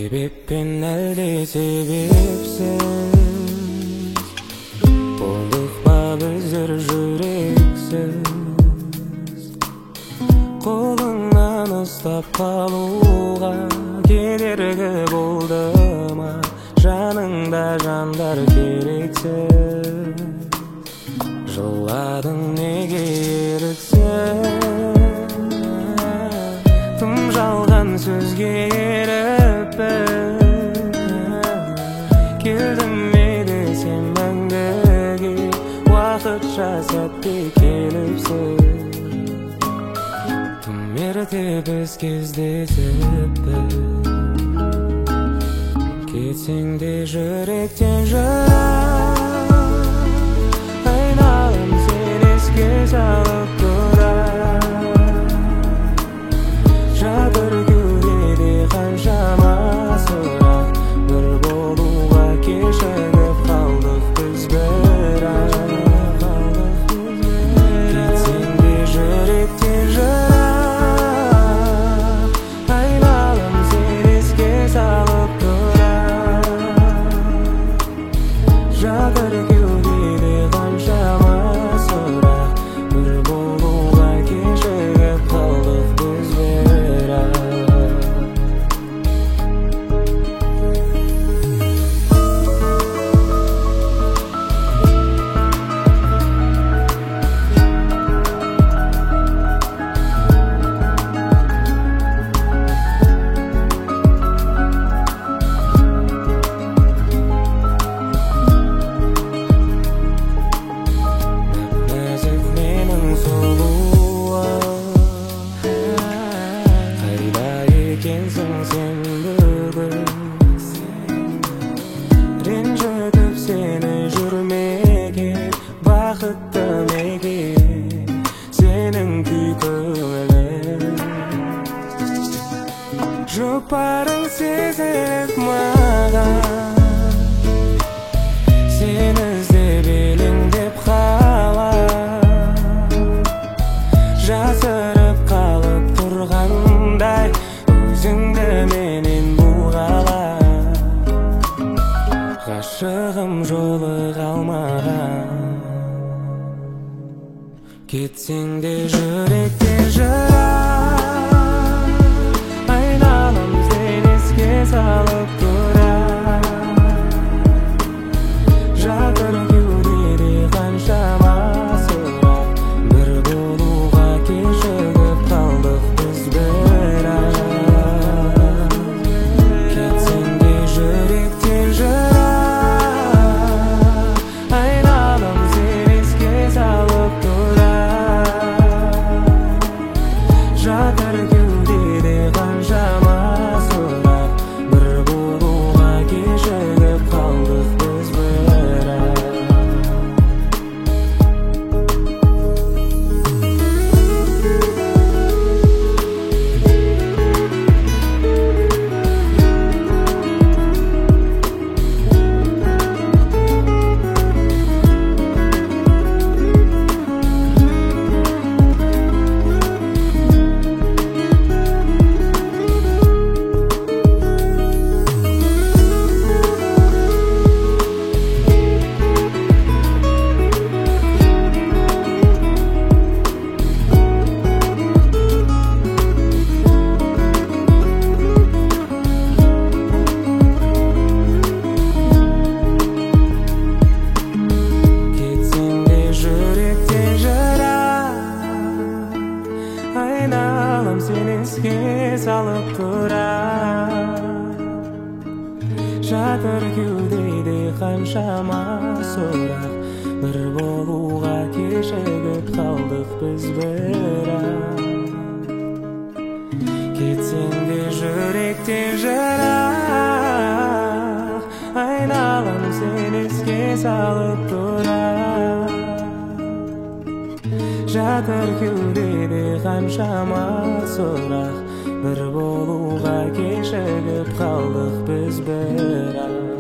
Себеппен әлде себепсіз болдық па біздер жүрексіз, қолыңнан ұстап қалуға кедергі болды ма? Жаныңда жандар керексіз, жыладың неге еріксіз? Тым жалған сөзге келдім еді сен мәңгіге, уақытша сәтте келіпсің. Тым ерте біз кездесіппіз, кетсең де жүректен жырақ, айналам сен еске салып тұрар. Жатыр кеудеде қаншама сұрақ, бір болуға кешігіп қалдық біз бірақ. Кетсең де жүректен жырақ, айналам сен еске салып тұрар. Жатыр кеудеде қаншама сұрақ, бір болуға кешігіп қалдық біз бірақ. Сен бүгін ренжітіп сені жүрмеге, бақытты неге сенің күй көңілің? Жұпарың сезіп маған, сені іздеп елеңдеп қалам. Жасырып қалып тұрғандай өзіңді менен бұғала, ғашығым жолыға алмаған. Кетсең де жүректен жырақ, айналам сен еске салып тұрар. Жатыр кеудеде қаншама сұрақ, бір болуға кешігіп қалдық біз бірақ. Жатыр кеудеде қаншама сұрақ, бір болуға кешігіп қалдық біз бірақ. Айналам сен еске салып тұрар. Жатыр кеудеде қаншама сұрақ, бір болуға кешігіп қалдық біз бірақ. Кетсең де жүректен жырақ, айналам сен еске салып тұрар. Жатыр кеудеде қаншама сұрақ, бір болуға кешігіп қалдық біз бірақ.